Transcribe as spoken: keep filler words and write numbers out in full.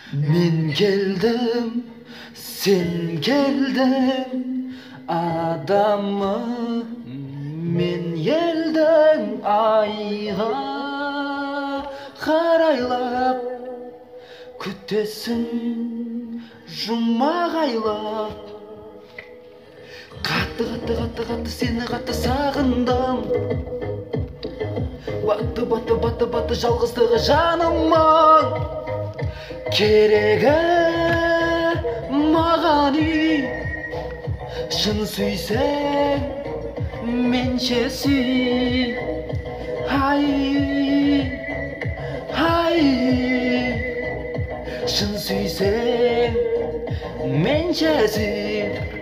Men geldim, sen geldin adamı. Men elden ayga karaylap kütesin жұмағайлап. Қатты қатты қатты қатты сені қатты сағындым. Батты батты батты батты жалғыздығы жанымның керегі маған үй. Шын сүйсең менше сүй. Ай ай шын сүйсең менше сүй.